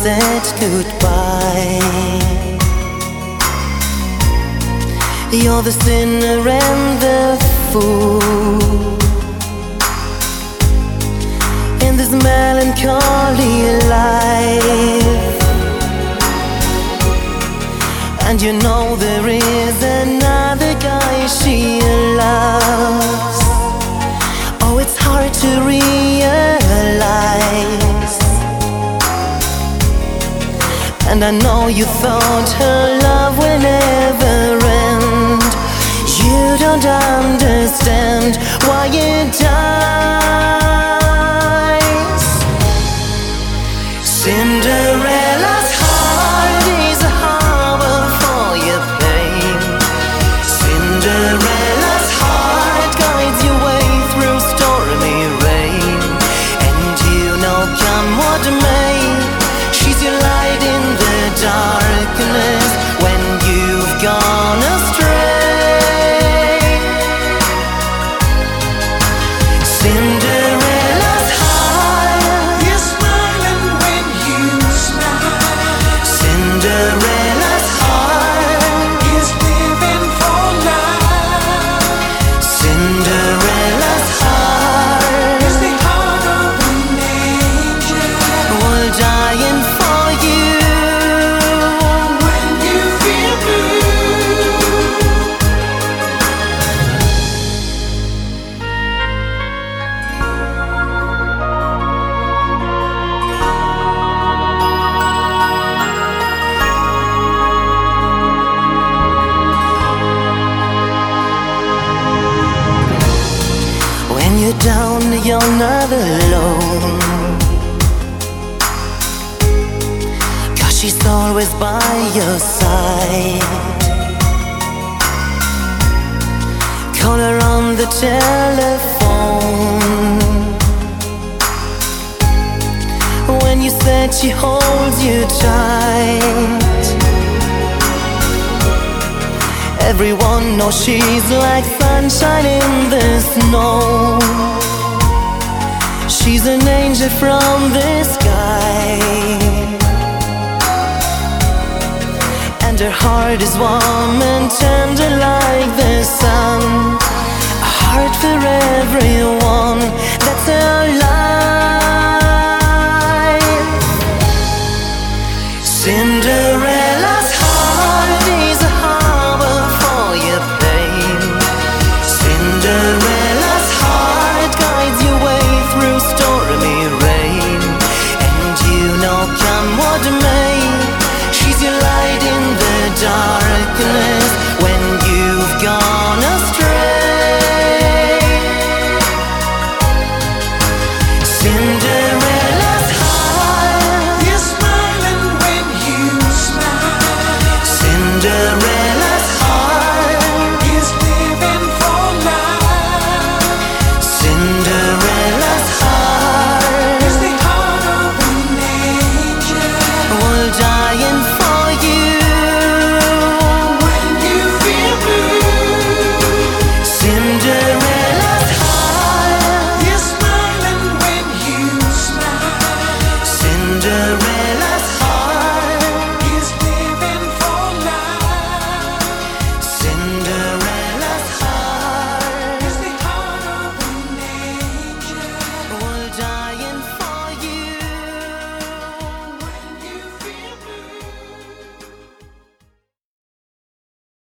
said goodbye. You're the sinner and the fool in this melancholy life. And you know there is another guy she loves. Oh, it's hard to realize. And I know you thought her love will never end. You don't understand why it dies. Cinderella's heart is a harbor for your pain. Cinderella's heart guides your way through stormy rain. And you know, come what may, she's your light in the darkness when you've gone astray. Cinderella's heart is smiling when you smile. Cinderella's heart Is living for life. Cinderella's heart Is the heart of an angel. will dying for you. When you feel blue, when you're down, you're not alone, 'cause she's always by your side. Call her on the telephone. When you said she holds you tight, everyone knows she's like sunshine in the snow. She's an angel from the sky, and her heart is warm and tender like the sun. A heart for everyone.